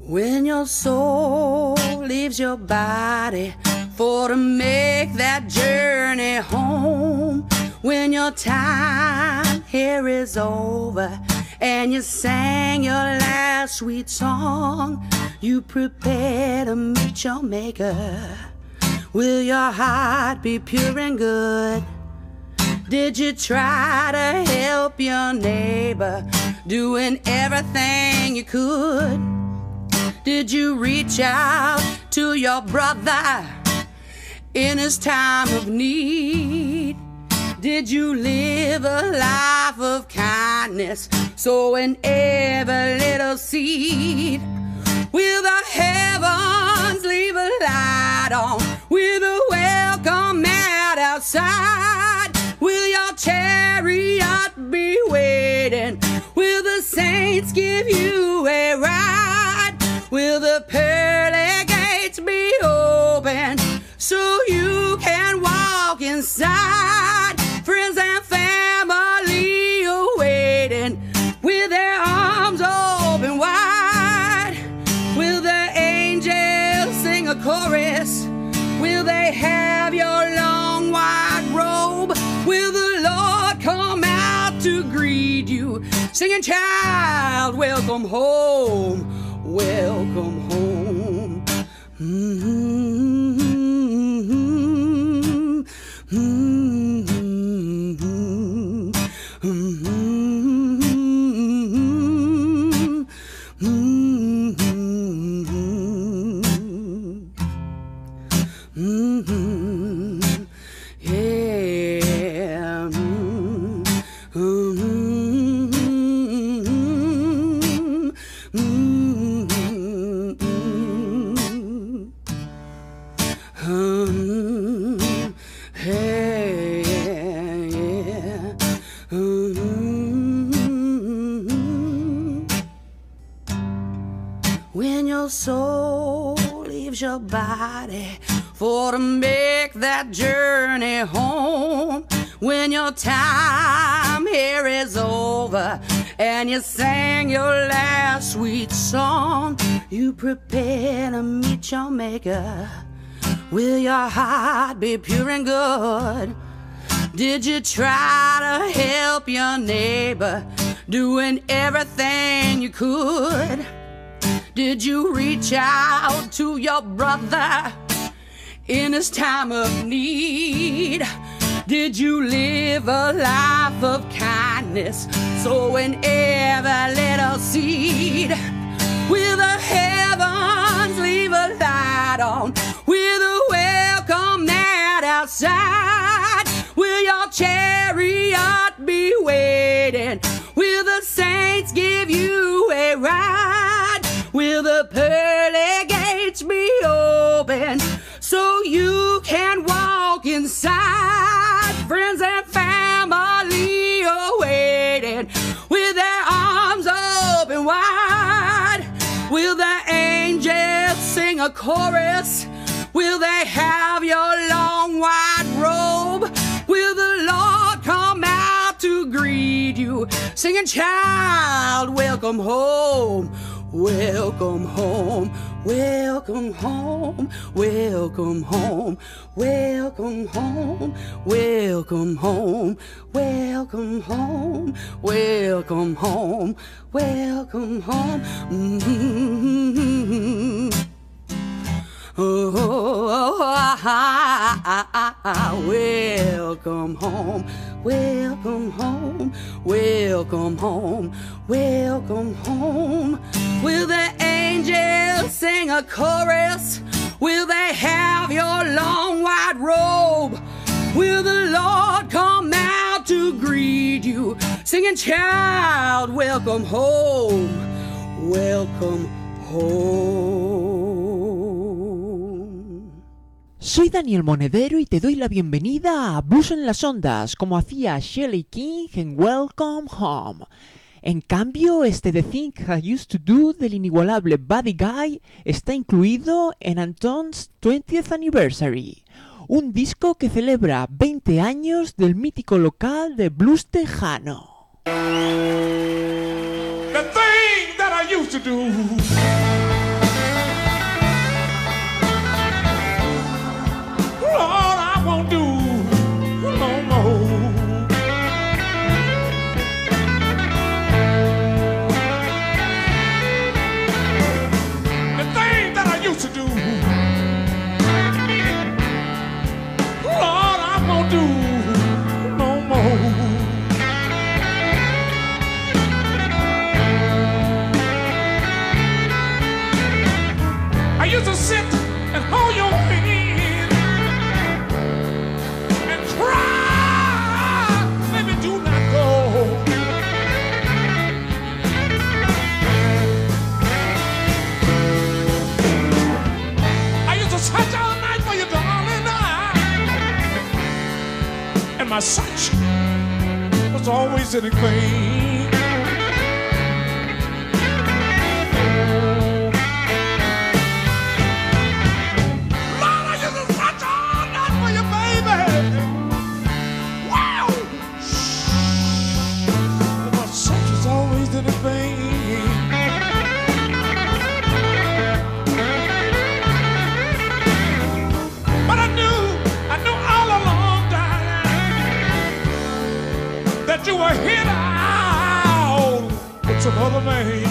When your soul leaves your body for to make that journey home, when your time here is over and you sang your last sweet song, you prepare to meet your maker. Will your heart be pure and good? Did you try to help your neighbor, doing everything you could? Did you reach out to your brother in his time of need? Did you live a life of kindness, sowing every little seed? Will the heavens leave a light on with a welcome mat outside? Will your chariot be waiting? Will the saints give you a ride? Will the pearly gates be open so you can walk inside? Friends and family awaiting with their arms open wide. Will the angels sing a chorus? Will they have your long white robe? Will the Lord come out to greet you, singing, child, welcome home, welcome home. When your soul leaves your body for to make that journey home, when your time here is over and you sang your last sweet song, you prepare to meet your maker. Will your heart be pure and good? Did you try to help your neighbor, doing everything you could? Did you reach out to your brother in his time of need? Did you live a life of kindness, sowing every little seed? Will the heavens leave a light on with a welcome mat outside? Will your chariot be waiting? Will the saints give you a ride? Will the pearly gates be open so you can walk inside? Friends and family are waiting with their arms open wide. Will the angels sing a chorus? Will they have your long white robe? Will the Lord come out to greet you, singing, child, welcome home, welcome home, welcome home, welcome home, welcome home, welcome home, welcome home, welcome home, welcome home. Mm-hmm. Oh, welcome home, welcome home, welcome home, welcome home. Will the angels sing a chorus? Will they have your long white robe? Will the Lord come out to greet you, singing, child, welcome home, welcome home. Soy Daniel Monedero y te doy la bienvenida a Blues en las Ondas, como hacía Shelley King en Welcome Home. En cambio, este The Thing I Used to Do del inigualable Buddy Guy está incluido en Anton's 20th Anniversary, un disco que celebra 20 años del mítico local de blues tejano. The thing that I used to do used to sit and hold your hand and cry, baby, do not go. I used to search all night for you, darling, and my search was always in vain. You were hit out with some other man.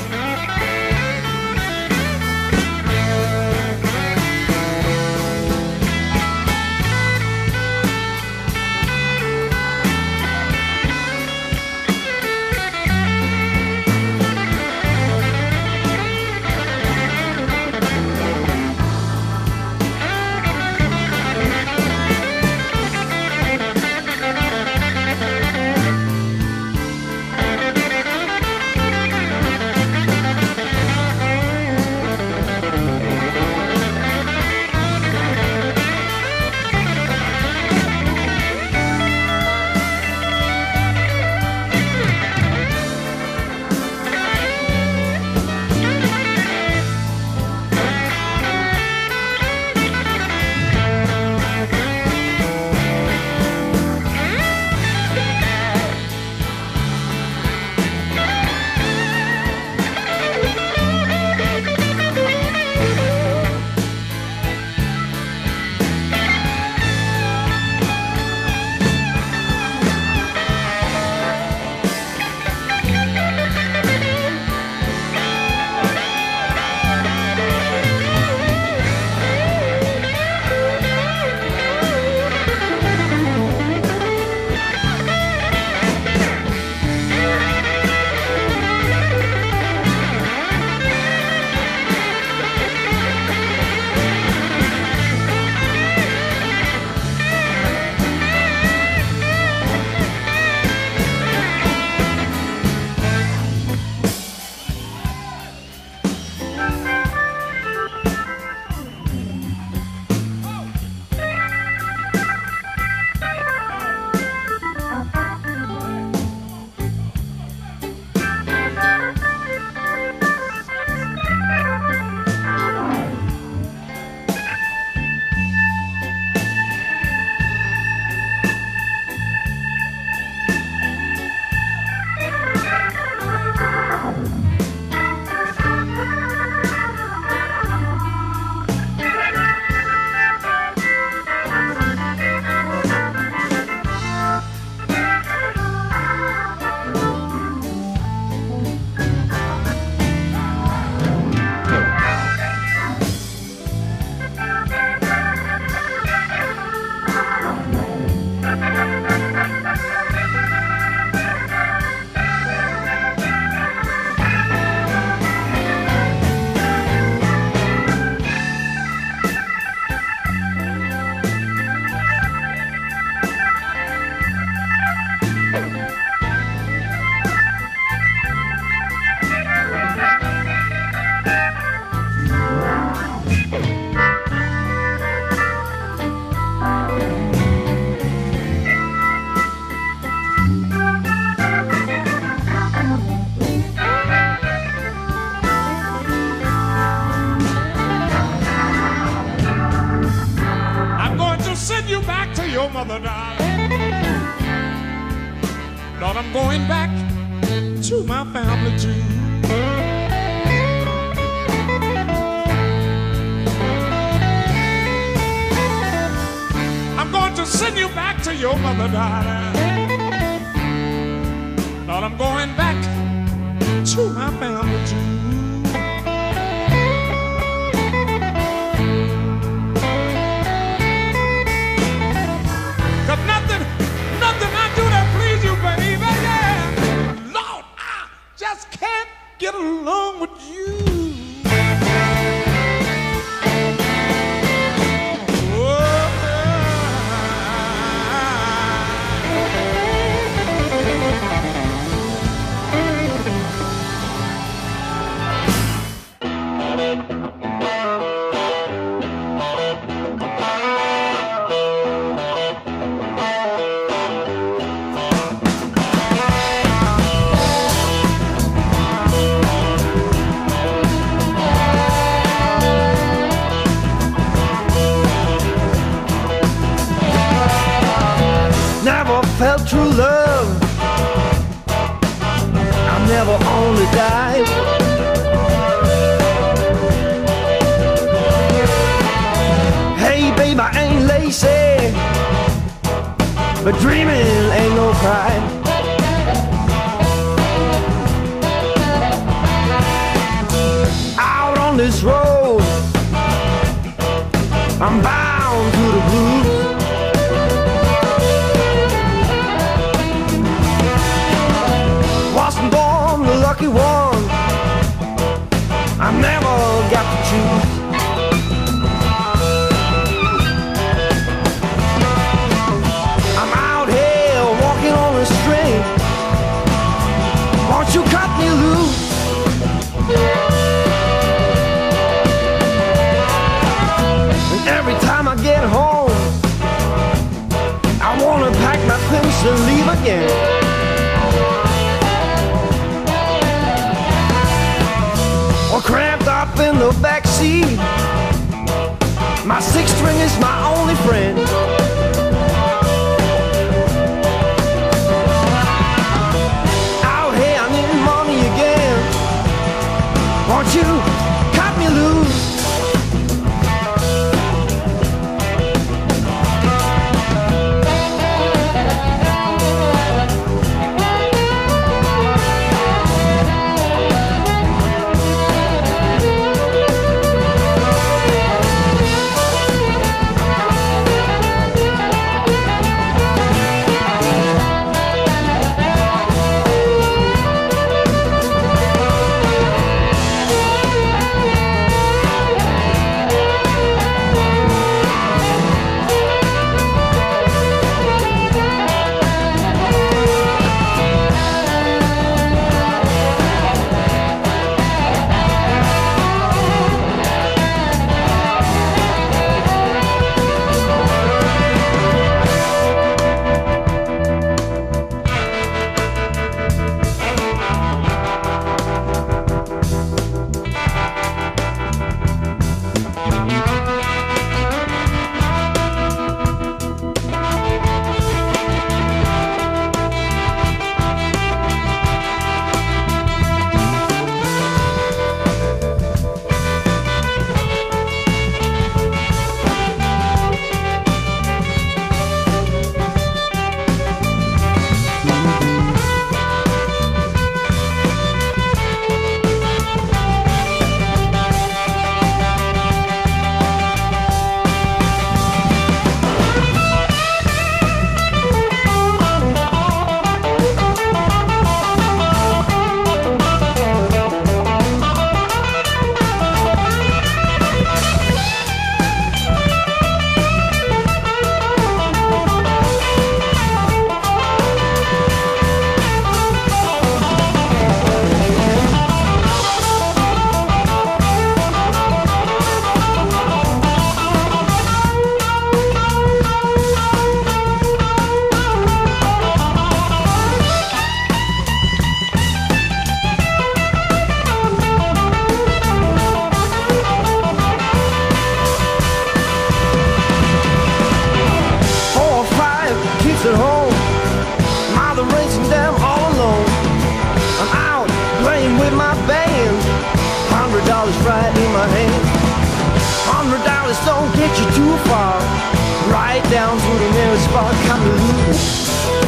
Your mother, darling. Lord, I'm going back to my family too. I'm going to send you back to your mother, darling. Lord, I'm going back to my family too. Nothing I do that please you, baby, yeah. Lord, I just can't get along with you. true love. I'll never only die. Hey babe, I ain't lazy, but dreaming ain't no crime. Out on this road, I'm bound to the blues. Wasn't born the lucky one, I never got to choose. I'm out here walking on a string. Won't you cut me loose? And every time I get home, I wanna pack my things and leave again. Or cramped up in the backseat, my six string is my only friend. Out here I need money again. Won't you cut me loose? At home, mother raising them all alone. I'm out playing with my band, $100 right in my hand. $100 don't get you too far, right down to the nearest spot. Come to lose.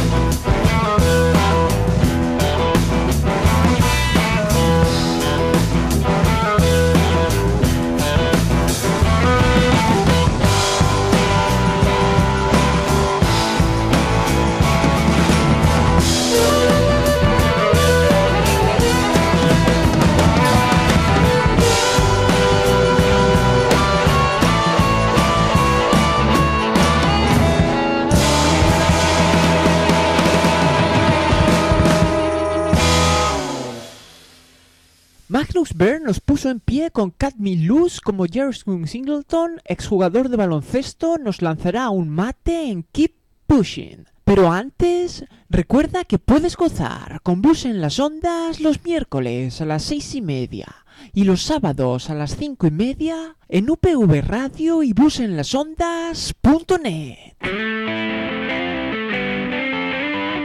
Magnus Byrne nos puso en pie con Cut Me Loose, como Jerry Singleton, exjugador de baloncesto, nos lanzará un mate en Keep Pushing. Pero antes, recuerda que puedes gozar con Blues en las Ondas los miércoles a las 6:30 y los sábados a las 5:30 en UPV Radio y bluesenlasondas.net.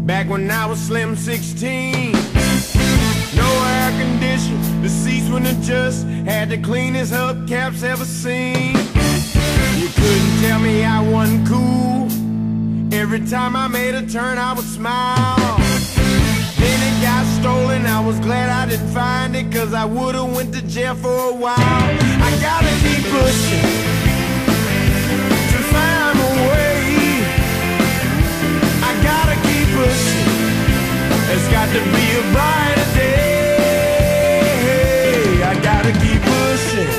Back when I was slim 16, no air conditioning, the seats wouldn't adjust, had the cleanest hubcaps ever seen. You couldn't tell me I wasn't cool. Every time I made a turn I would smile. Then it got stolen, I was glad I didn't find it, cause I would've went to jail for a while. I gotta keep pushing to find a way. I gotta keep pushing, there's got to be a brighter day. I gotta keep pushing.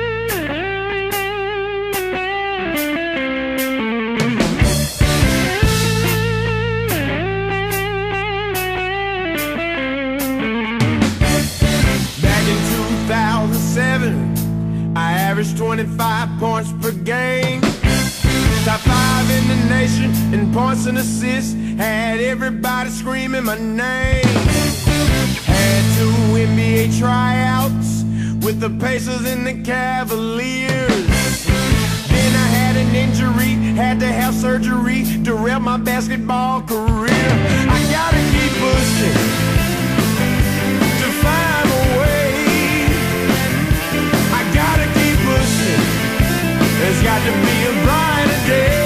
I averaged 25 points per game. Top 5 in the nation in points and assists. Had everybody screaming my name. Had 2 NBA tryouts with the Pacers and the Cavaliers. Then I had an injury, had to have surgery, derailed my basketball career. I gotta keep pushing to find a way. There's got to be a brighter day.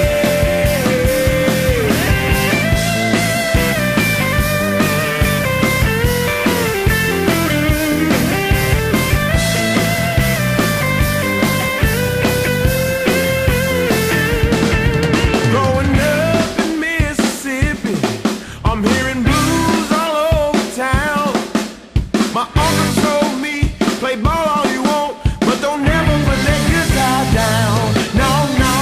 Growing up in Mississippi, I'm hearing blues all over town. My uncle told me, play ball all you want, but don't never put that guitar down. No, no,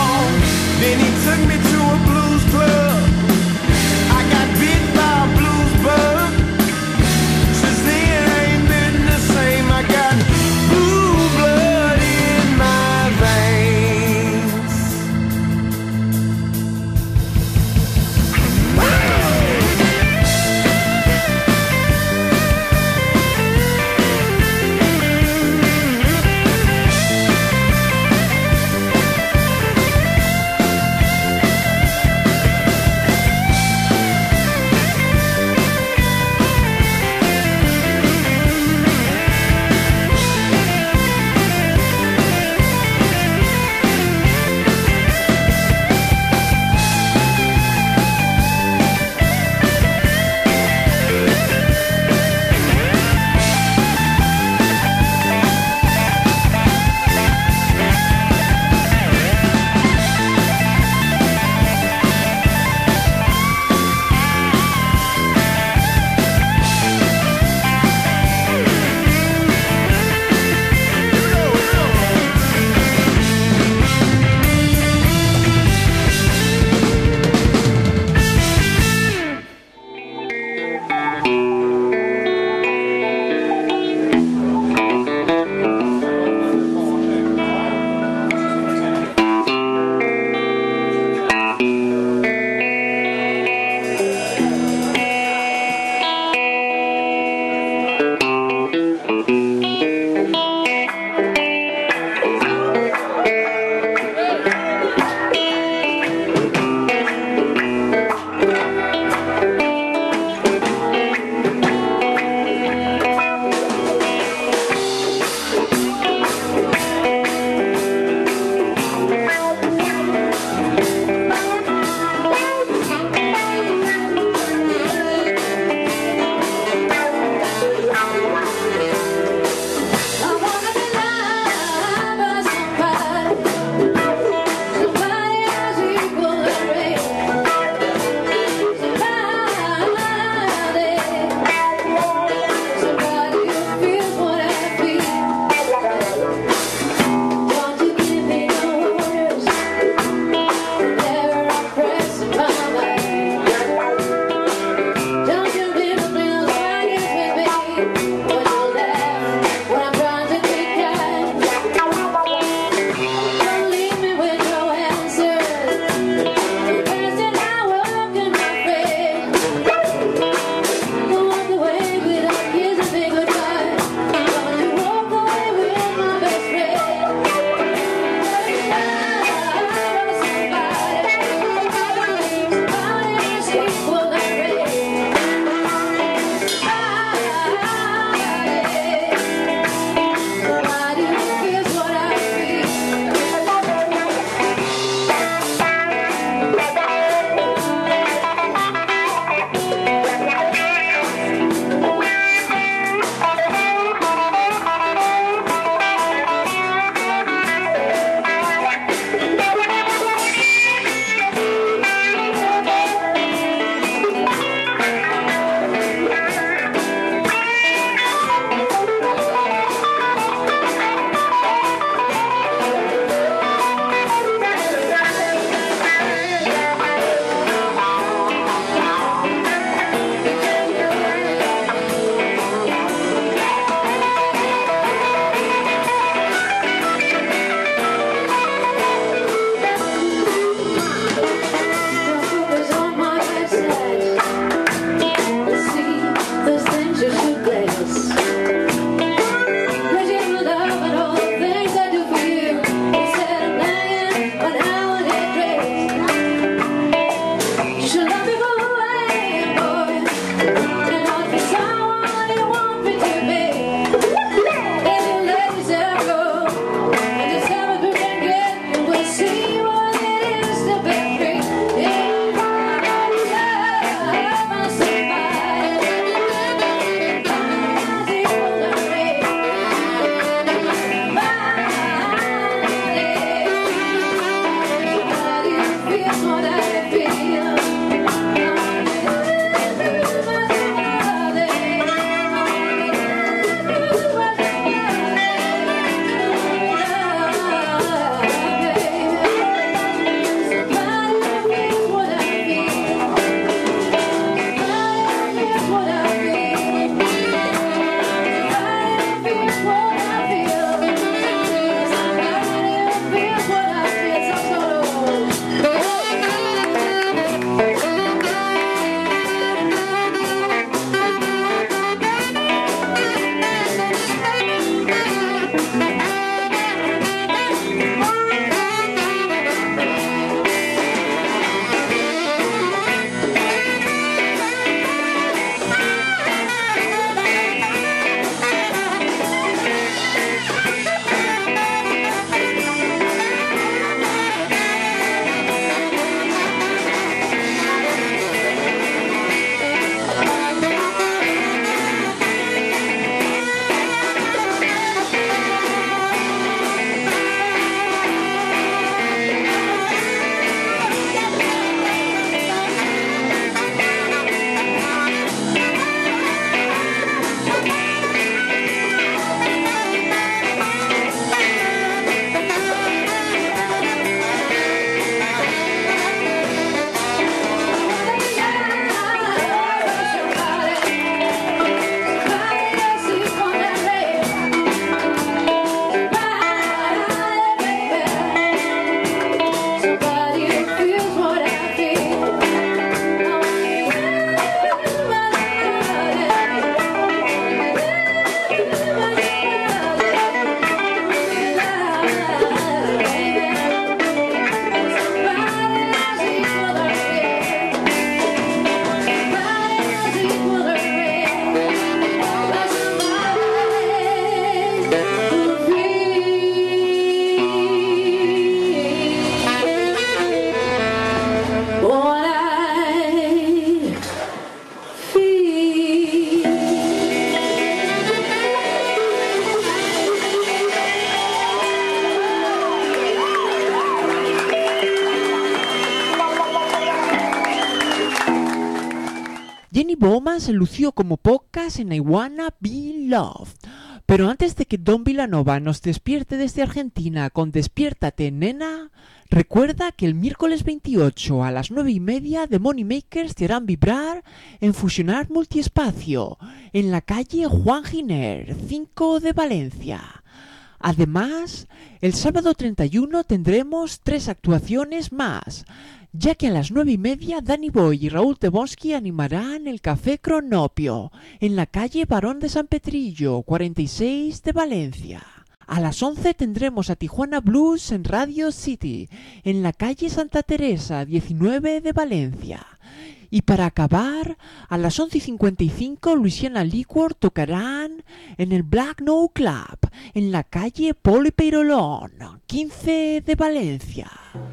Jenny Bowman se lució como pocas en I Wanna Be Loved. Pero antes de que Don Villanova nos despierte desde Argentina con Despiértate, nena, recuerda que el miércoles 28 a las 9:30 The Moneymakers te harán vibrar en Fusionar Multiespacio, en la calle Juan Giner, 5 de Valencia. Además, el sábado 31 tendremos 3 actuaciones más, ya que a las 9:30 Danny Boy y Raúl Tebonsky animarán el Café Cronopio, en la calle Barón de San Petrillo, 46 de Valencia. A las 11 tendremos a Tijuana Blues en Radio City, en la calle Santa Teresa, 19 de Valencia. Y para acabar, a las 11:55 Louisiana Liquor tocarán en el Black No Club, en la calle Poli Peirolón, 15 de Valencia.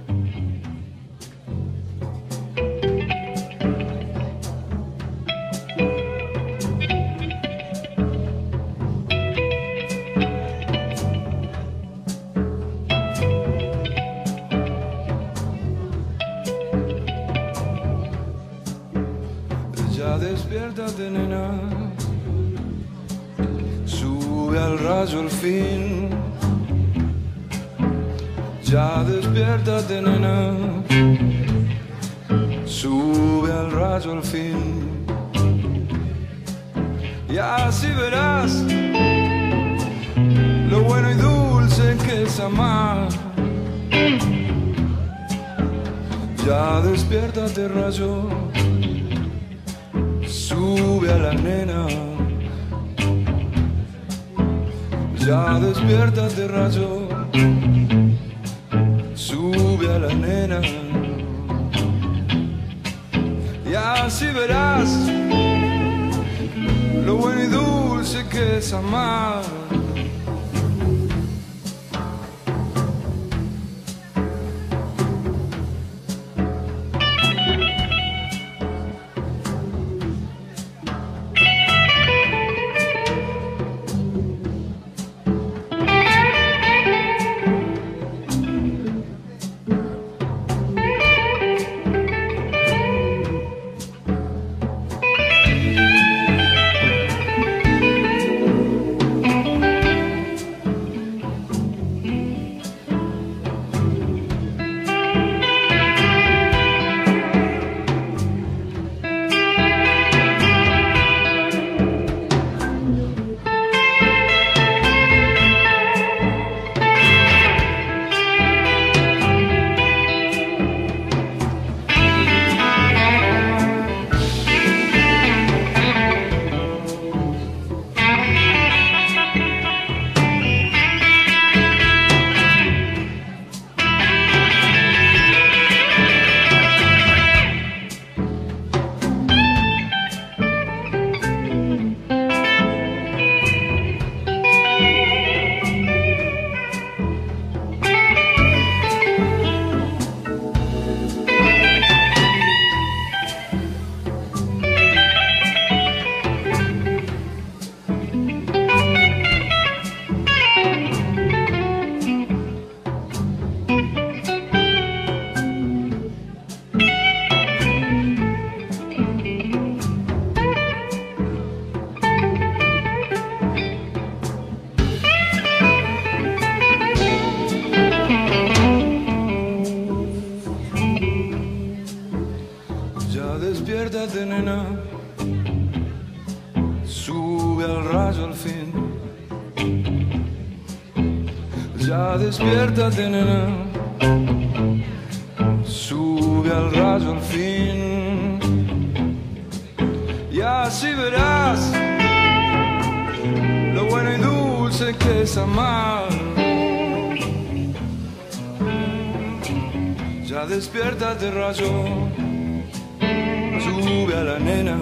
Despiértate, nena, sube al rayo al fin. Ya despiértate, nena, sube al rayo al fin. Y así verás lo bueno y dulce que es amar. Ya despiértate, rayo, sube a la nena. Ya despiértate, rayo, sube a la nena. Y así verás lo bueno y dulce que es amar. Despiértate, nena, sube al rayo al fin. Ya despiértate, nena, sube al rayo al fin. Y así verás lo bueno y dulce que es amar. Ya despiértate, rayo, sube a la nena.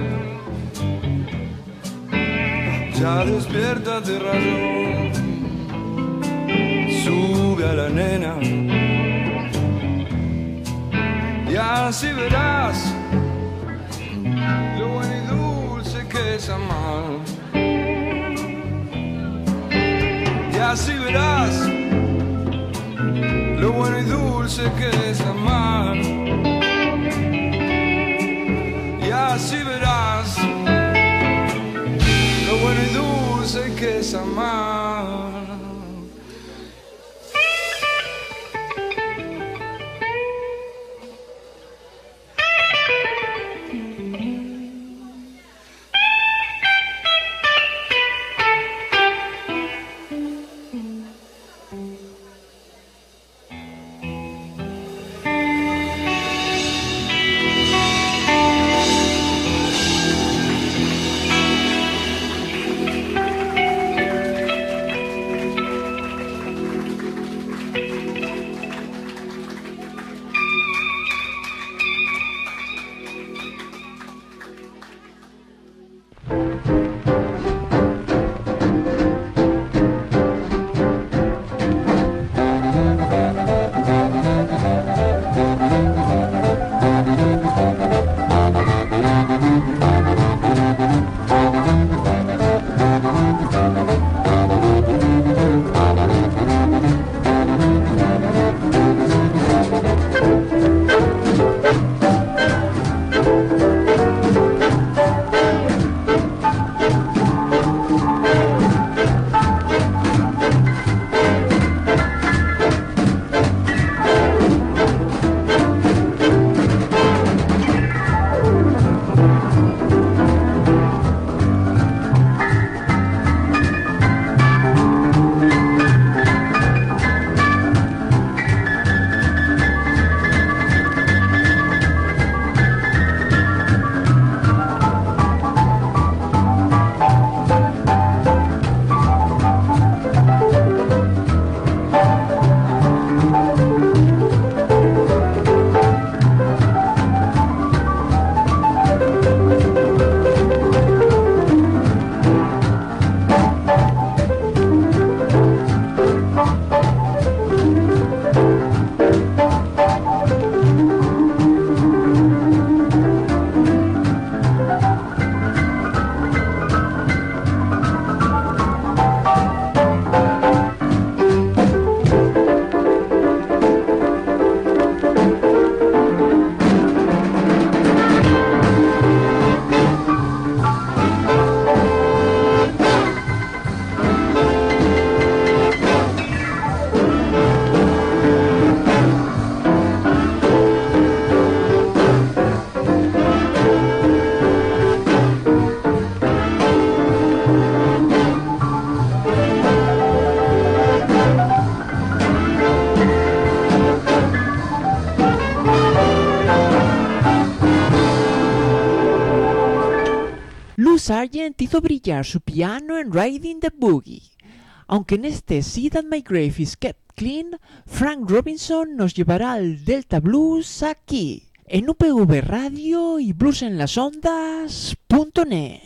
Ya despiértate, rayo, sube a la nena. Y así verás lo bueno y dulce que es amar. Y así verás lo bueno y dulce que es amar. Y así verás Sargent hizo brillar su piano en Riding the Boogie. Aunque en este See That My Grave Is Kept Clean, Frank Robinson nos llevará al Delta Blues aquí, en UPV Radio y bluesenlasondas.net.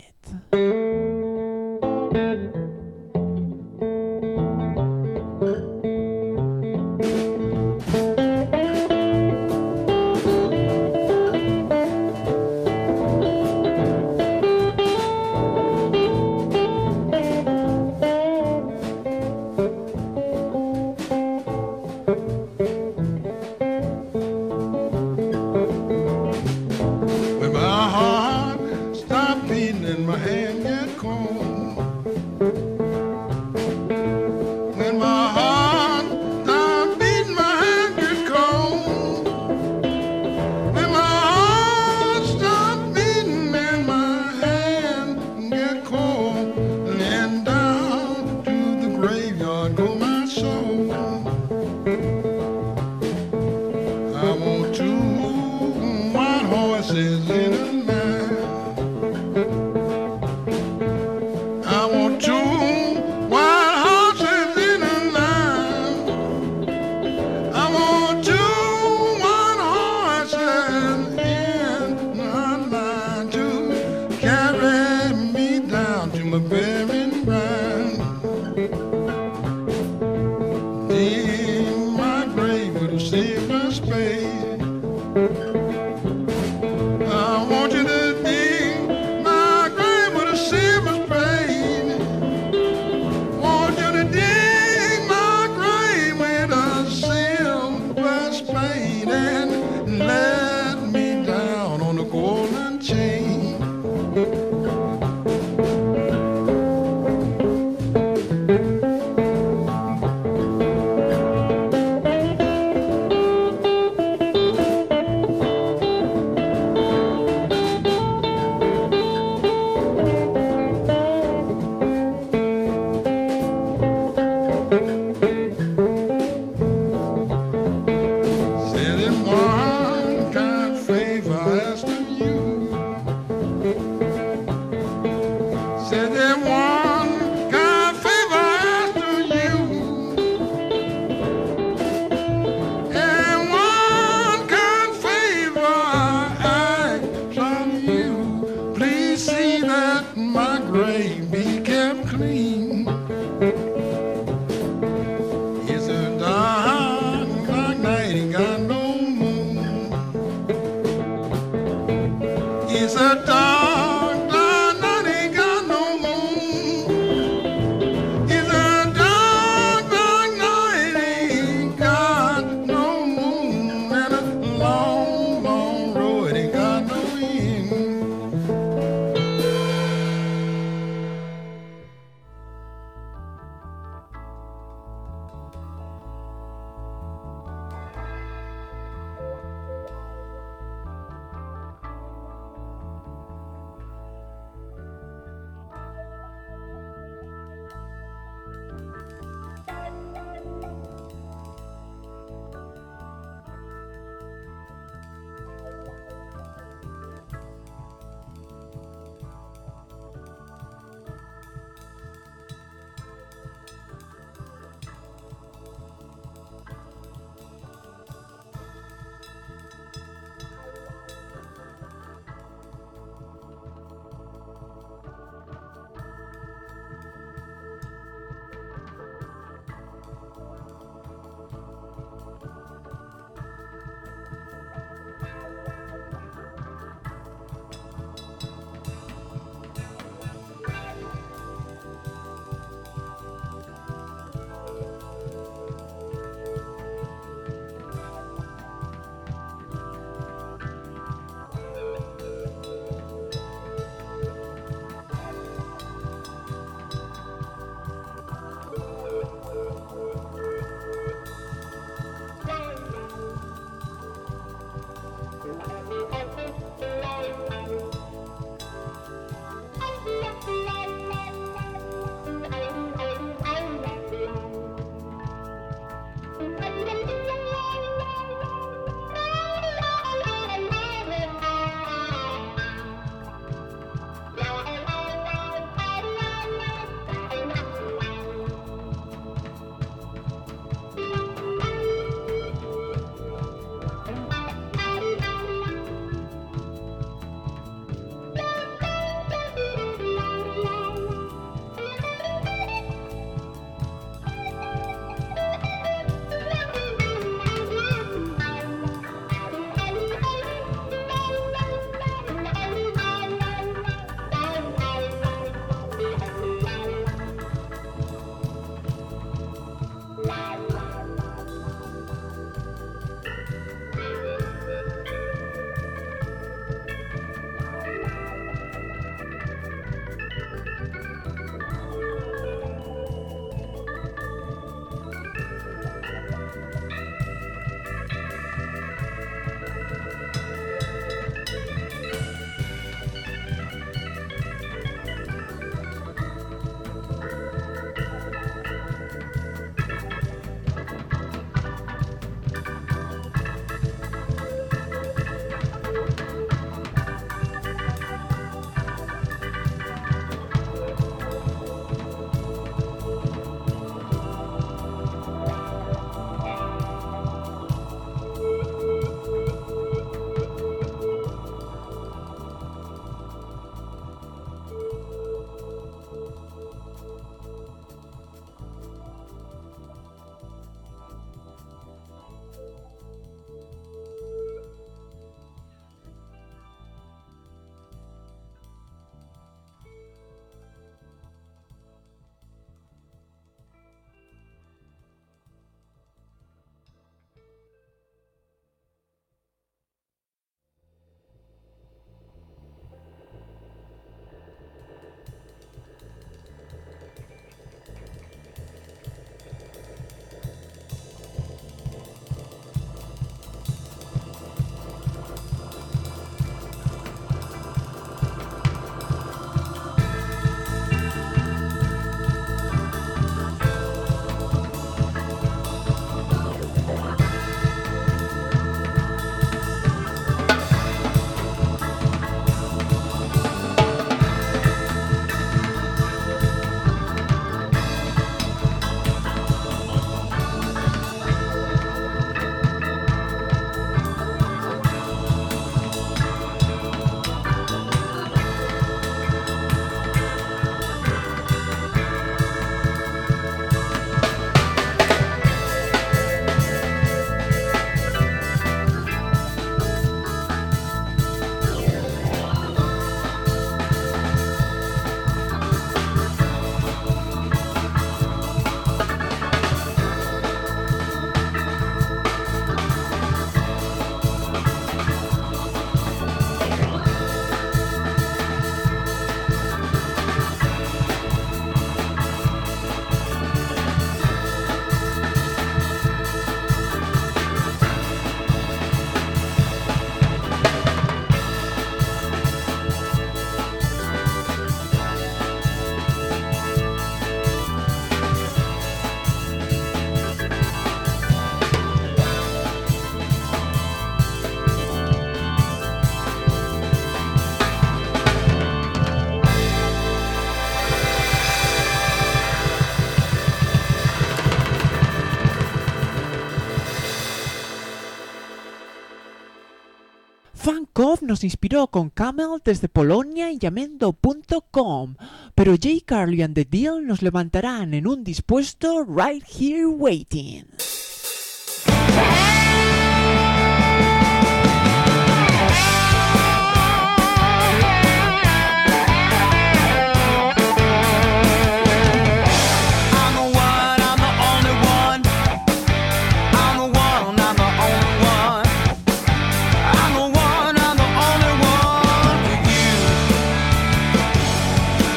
Funkoff nos inspiró con Camel desde Polonia y Yamendo.com, pero J. Carly and the Deal nos levantarán en un dispuesto Right Here Waiting.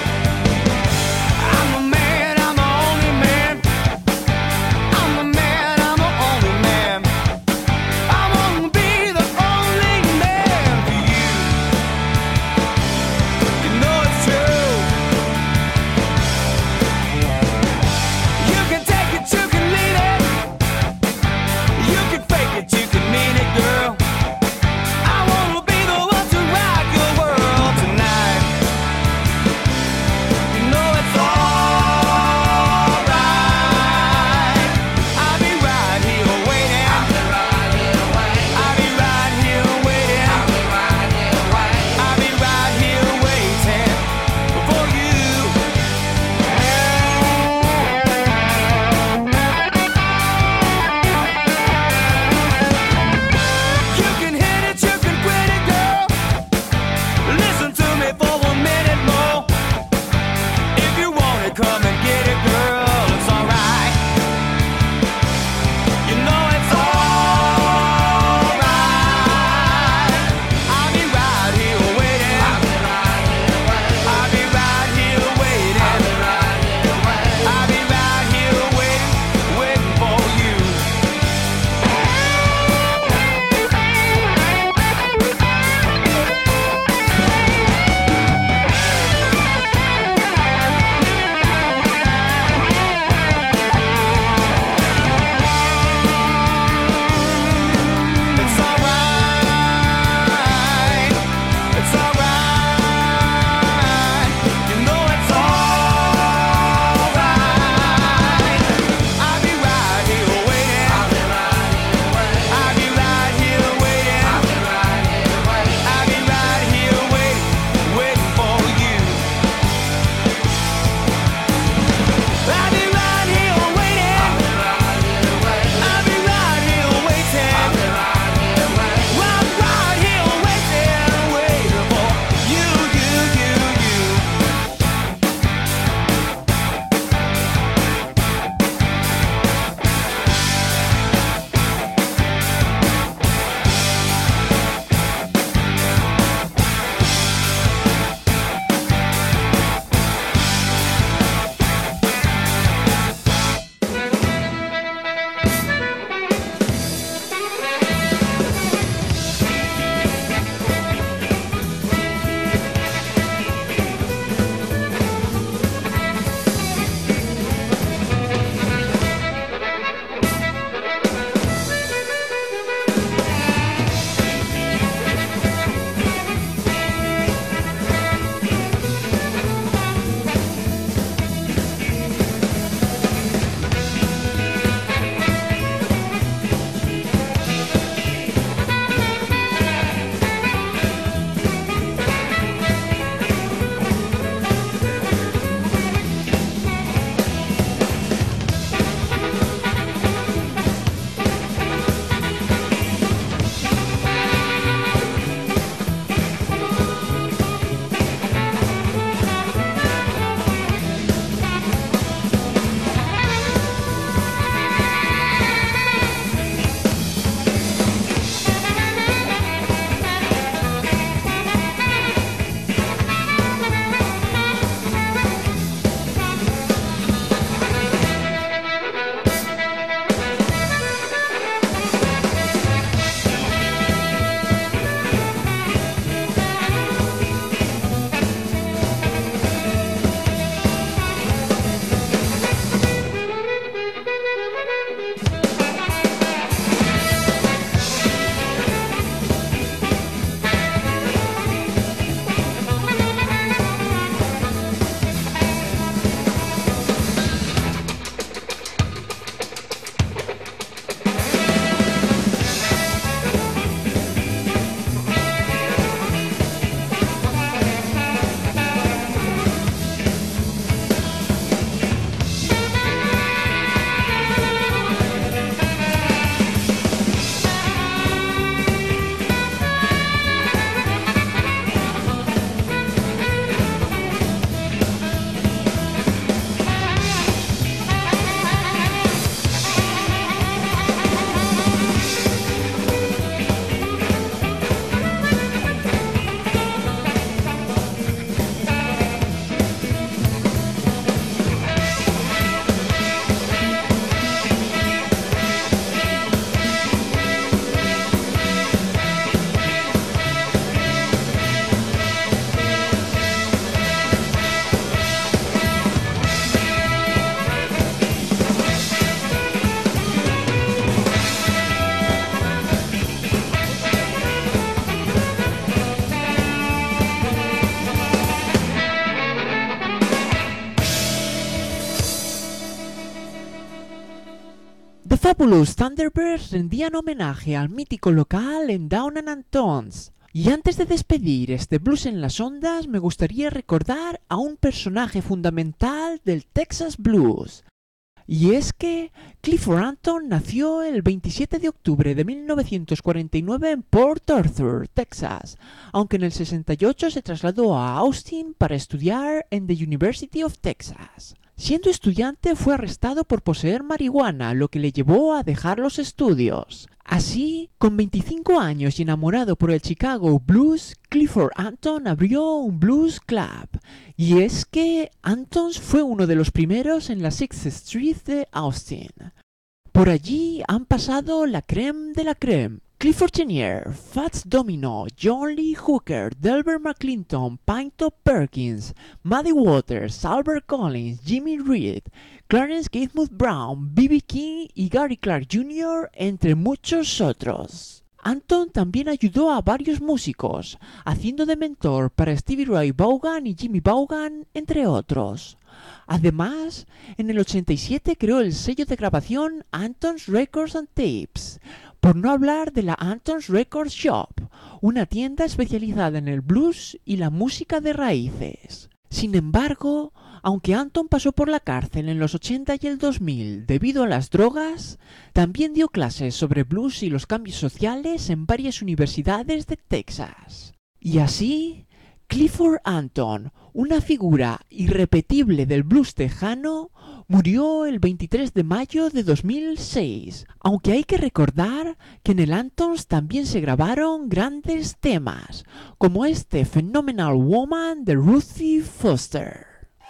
Man, Fabulous Thunderbirds rendían homenaje al mítico local en Down-and-Antons. Y antes de despedir este Blues en las Ondas, me gustaría recordar a un personaje fundamental del Texas Blues. Y es que Clifford Anton nació el 27 de octubre de 1949 en Port Arthur, Texas, aunque en el 68 se trasladó a Austin para estudiar en the University of Texas. Siendo estudiante fue arrestado por poseer marihuana, lo que le llevó a dejar los estudios. Así, con 25 años y enamorado por el Chicago Blues, Clifford Anton abrió un blues club. Y es que Antons fue uno de los primeros en la 6th Street de Austin. Por allí han pasado la crème de la crème. Clifford Chenier, Fats Domino, John Lee Hooker, Delbert McClinton, Pinto Perkins, Muddy Waters, Albert Collins, Jimmy Reed, Clarence Gatewood Brown, B.B. King y Gary Clark Jr., entre muchos otros. Anton también ayudó a varios músicos, haciendo de mentor para Stevie Ray Vaughan y Jimmy Vaughan, entre otros. Además, en el 87 creó el sello de grabación Anton's Records and Tapes, por no hablar de la Anton's Records Shop, una tienda especializada en el blues y la música de raíces. Sin embargo, aunque Anton pasó por la cárcel en los 80 y el 2000 debido a las drogas, también dio clases sobre blues y los cambios sociales en varias universidades de Texas. Y así, Clifford Anton, una figura irrepetible del blues tejano, murió el 23 de mayo de 2006, aunque hay que recordar que en el Antons también se grabaron grandes temas, como este Phenomenal Woman de Ruthie Foster.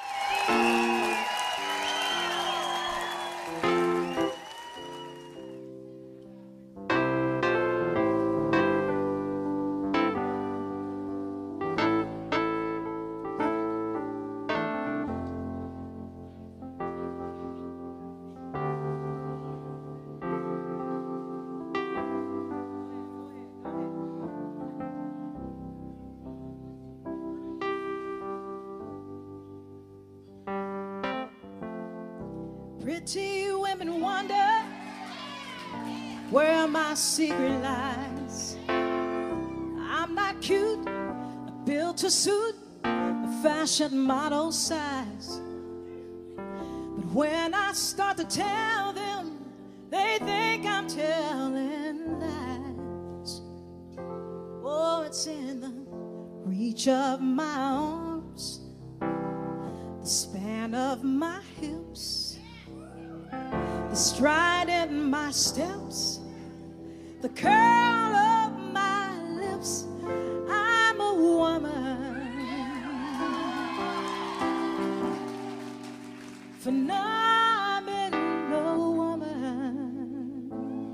Pretty women wonder where my secret lies. I'm not cute, built to suit a fashion model size. But when I start to tell them, they think I'm telling lies. Oh, it's in the reach of my arms, the span of my hips, the stride in my steps, the curl of my lips. I'm a woman, phenomenal woman.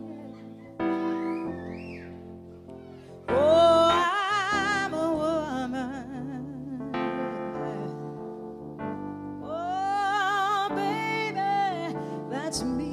Oh, I'm a woman. Oh, baby, that's me.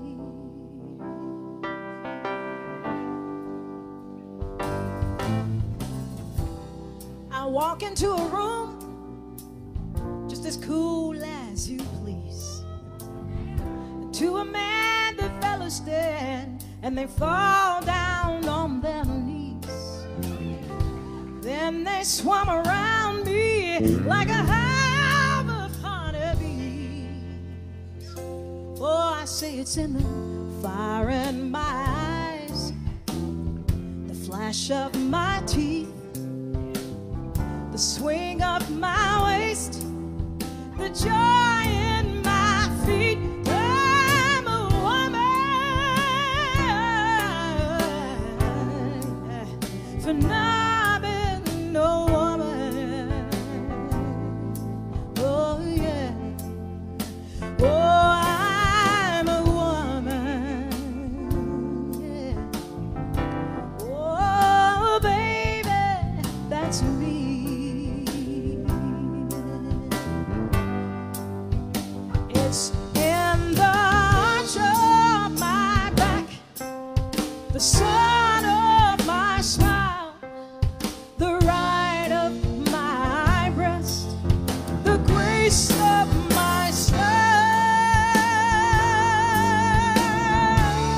I walk into a room just as cool as you please. To a man, the fellas stand and they fall down on their knees. Then they swarm around me like a hive of honeybees. Oh, I say it's in the fire in my eyes, the flash of my teeth, the swing of my waist, the joy in my feet. I'm a woman, phenomenal woman. Oh yeah. Oh, I'm a woman. Yeah. Oh, baby, that's me. It's in the arch of my back, the sun of my smile, the ride of my breast, the grace of my style.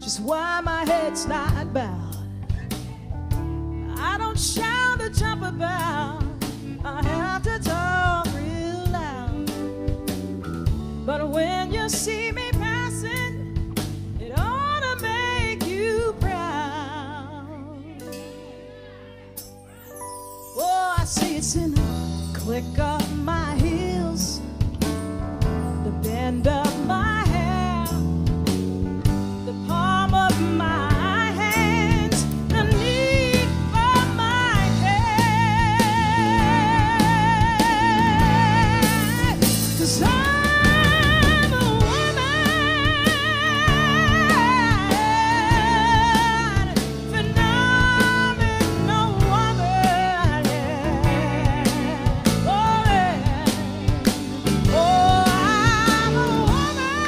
just why my head's not bowed. I don't shout or jump about, I have to talk real loud. But when you see me passing, it ought to make you proud. Oh, I see it's in the click of my heels, the bend of my hair, the palm of my hands, the need of my care. 'Cause I'm a woman, phenomenal woman, yeah. Oh, yeah. Oh, I'm a woman,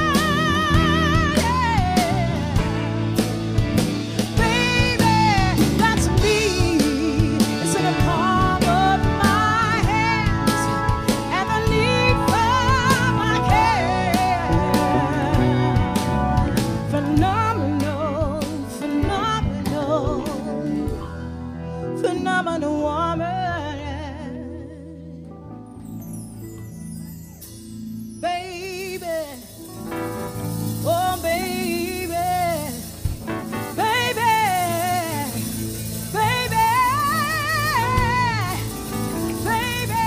yeah. Baby, that's me. It's in the palm of my hands and the leaf of my care. Phenomenal, phenomenal, phenomenal woman. Baby, oh baby, baby, baby, baby,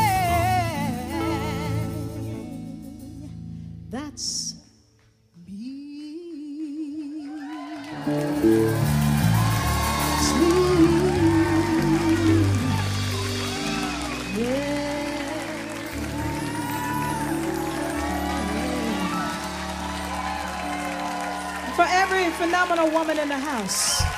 that's me. It's me. For every phenomenal woman in the house,